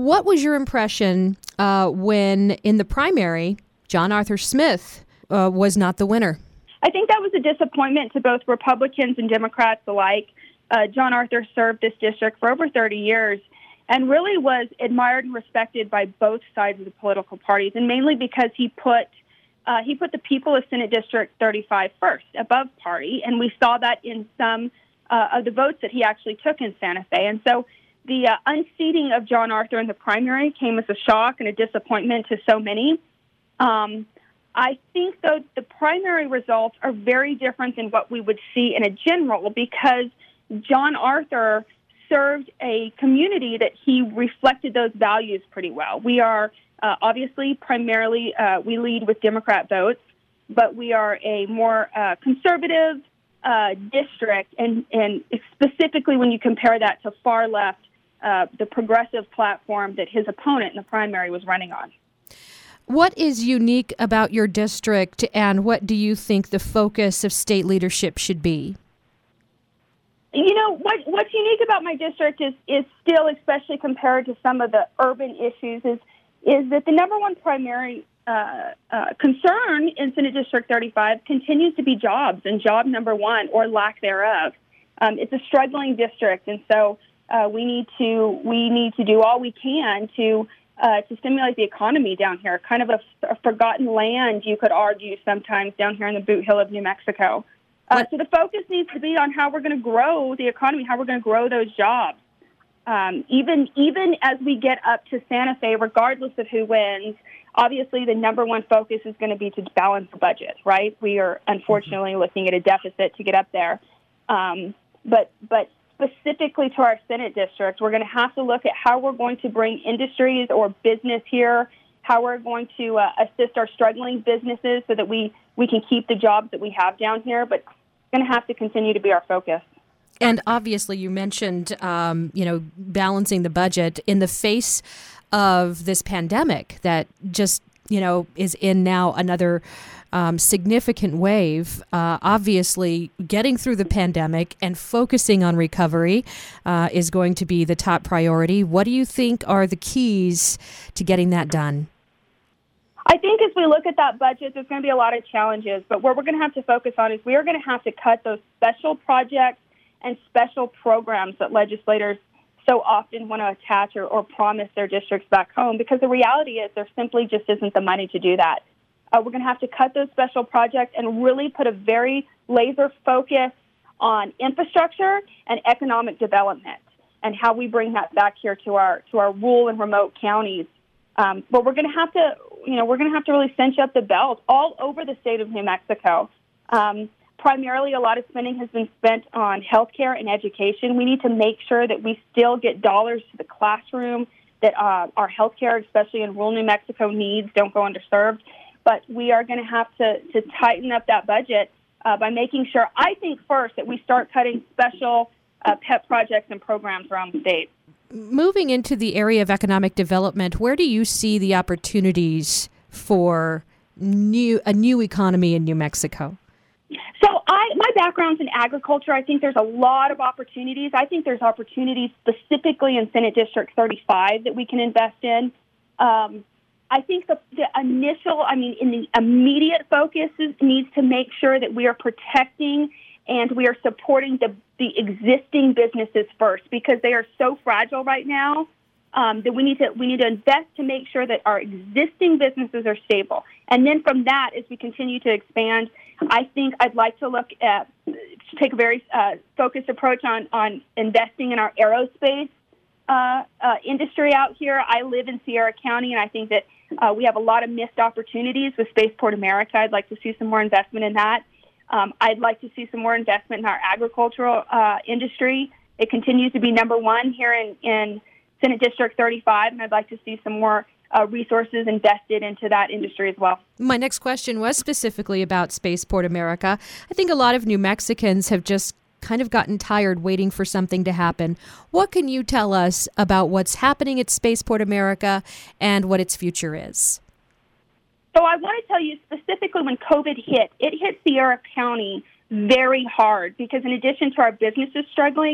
What was your impression when, in the primary, John Arthur Smith was not the winner? I think that was a disappointment to both Republicans and Democrats alike. John Arthur served this district for over 30 years and really was admired and respected by both sides of the political parties, and mainly because he put the people of Senate District 35 first, above party, and we saw that in some of the votes that he actually took in Santa Fe. And so the unseating of John Arthur in the primary came as a shock and a disappointment to so many. I think, though, the primary results are very different than what we would see in a general, because John Arthur served a community that he reflected those values pretty well. We are obviously primarily, we lead with Democrat votes, but we are a more conservative district, and specifically when you compare that to far left, the progressive platform that his opponent in the primary was running on. What is unique about your district, and what do you think the focus of state leadership should be? You know, what's unique about my district is still, especially compared to some of the urban issues, is that the number one primary concern in Senate District 35 continues to be jobs, and job number one, or lack thereof. It's a struggling district, and so we need to do all we can to stimulate the economy down here. Kind of a forgotten land, you could argue, sometimes down here in the Boot Hill of New Mexico. So the focus needs to be on how we're going to grow the economy, how we're going to grow those jobs. Even as we get up to Santa Fe, regardless of who wins, obviously the number one focus is going to be to balance the budget, right? We are unfortunately looking at a deficit to get up there. But specifically to our Senate district, we're going to have to look at how we're going to bring industries or business here, how we're going to assist our struggling businesses so that we can keep the jobs that we have down here, but it's going to have to continue to be our focus. And obviously you mentioned, balancing the budget in the face of this pandemic that just, is in now another significant wave. Obviously, getting through the pandemic and focusing on recovery is going to be the top priority. What do you think are the keys to getting that done? I think as we look at that budget, there's going to be a lot of challenges, but what we're going to have to focus on is we are going to have to cut those special projects and special programs that legislators so often want to attach or promise their districts back home, because the reality is there simply just isn't the money to do that. We're going to have to cut those special projects and really put a very laser focus on infrastructure and economic development and how we bring that back here to our rural and remote counties. But we're going to have to, really cinch up the belt all over the state of New Mexico. Primarily, a lot of spending has been spent on healthcare and education. We need to make sure that we still get dollars to the classroom, that our healthcare, especially in rural New Mexico, needs don't go underserved. But we are going to have to tighten up that budget by making sure, I think, first, that we start cutting special pet projects and programs around the state. Moving into the area of economic development, where do you see the opportunities for a new economy in New Mexico? So my background's in agriculture. I think there's a lot of opportunities. I think there's opportunities specifically in Senate District 35 that we can invest in. I think in the immediate focus needs to make sure that we are protecting and we are supporting the existing businesses first, because they are so fragile right now that we need to invest to make sure that our existing businesses are stable. And then from that, as we continue to expand, I think I'd like to take a very focused approach on investing in our aerospace industry out here. I live in Sierra County, and I think that we have a lot of missed opportunities with Spaceport America. I'd like to see some more investment in that. I'd like to see some more investment in our agricultural industry. It continues to be number one here in Senate District 35, and I'd like to see some more resources invested into that industry as well. My next question was specifically about Spaceport America. I think a lot of New Mexicans have just kind of gotten tired waiting for something to happen. What can you tell us about what's happening at Spaceport America and what its future is? So I want to tell you specifically when COVID hit, it hit Sierra County very hard because in addition to our businesses struggling,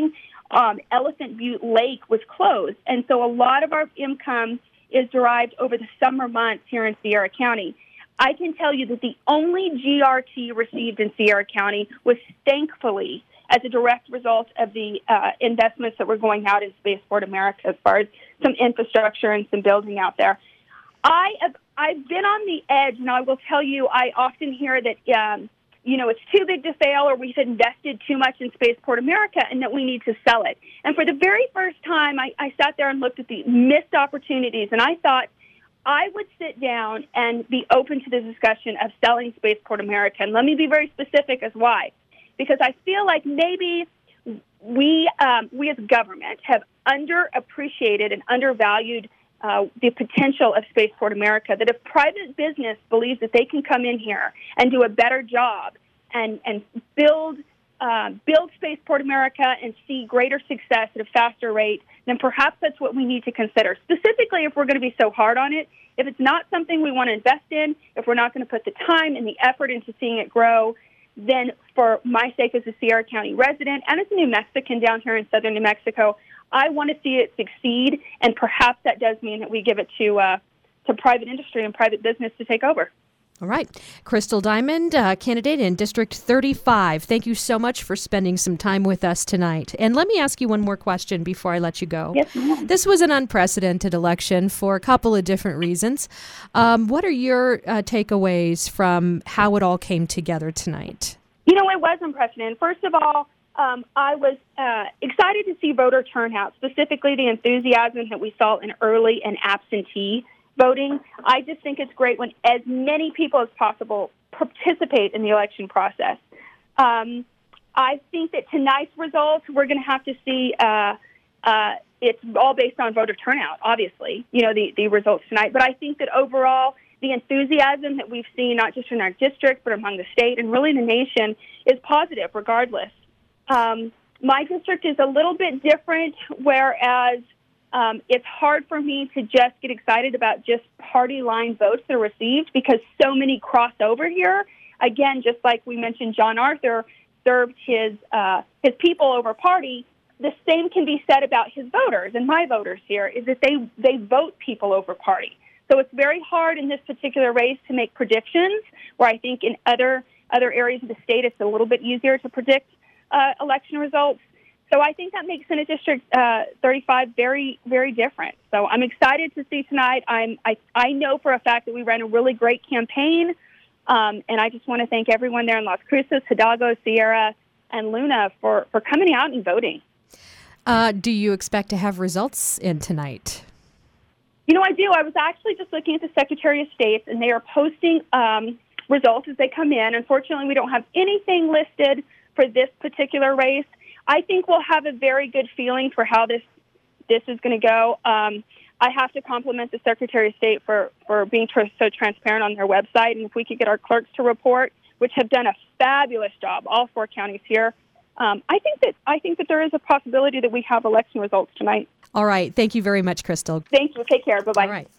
Elephant Butte Lake was closed. And so a lot of our income is derived over the summer months here in Sierra County. I can tell you that the only GRT received in Sierra County was thankfully as a direct result of the investments that were going out in Spaceport America as far as some infrastructure and some building out there. I've been on the edge, and I will tell you, I often hear that, it's too big to fail, or we've invested too much in Spaceport America and that we need to sell it. And for the very first time, I sat there and looked at the missed opportunities, and I thought I would sit down and be open to the discussion of selling Spaceport America. And let me be very specific as why. Because I feel like maybe we as government have underappreciated and undervalued the potential of Spaceport America, that if private business believes that they can come in here and do a better job and build Spaceport America and see greater success at a faster rate, then perhaps that's what we need to consider. Specifically, if we're going to be so hard on it, if it's not something we want to invest in, if we're not going to put the time and the effort into seeing it grow, then for my sake as a Sierra County resident and as a New Mexican down here in southern New Mexico, I want to see it succeed, and perhaps that does mean that we give it to private industry and private business to take over. All right. Crystal Diamond, candidate in District 35. Thank you so much for spending some time with us tonight. And let me ask you one more question before I let you go. Yes, ma'am. This was an unprecedented election for a couple of different reasons. What are your takeaways from how it all came together tonight? It was unprecedented. First of all, I was excited to see voter turnout, specifically the enthusiasm that we saw in early and absentee voting. I just think it's great when as many people as possible participate in the election process. I think that tonight's results, we're going to have to see, it's all based on voter turnout, obviously, the results tonight. But I think that overall, the enthusiasm that we've seen, not just in our district, but among the state and really the nation, is positive regardless. My district is a little bit different, whereas it's hard for me to just get excited about just party line votes that are received because so many cross over here. Again, just like we mentioned, John Arthur served his people over party. The same can be said about his voters and my voters here, is that they vote people over party. So it's very hard in this particular race to make predictions, where I think in other areas of the state it's a little bit easier to predict election results. So I think that makes Senate District 35 very, very different. So I'm excited to see tonight. I know for a fact that we ran a really great campaign, and I just want to thank everyone there in Las Cruces, Hidalgo, Sierra, and Luna for coming out and voting. Do you expect to have results in tonight? I do. I was actually just looking at the Secretary of State, and they are posting results as they come in. Unfortunately, we don't have anything listed for this particular race. I think we'll have a very good feeling for how this is going to go. I have to compliment the Secretary of State for being so transparent on their website, and if we could get our clerks to report, which have done a fabulous job, all 4 counties here. I think that there is a possibility that we have election results tonight. All right. Thank you very much, Crystal. Thank you. Take care. Bye-bye. All right.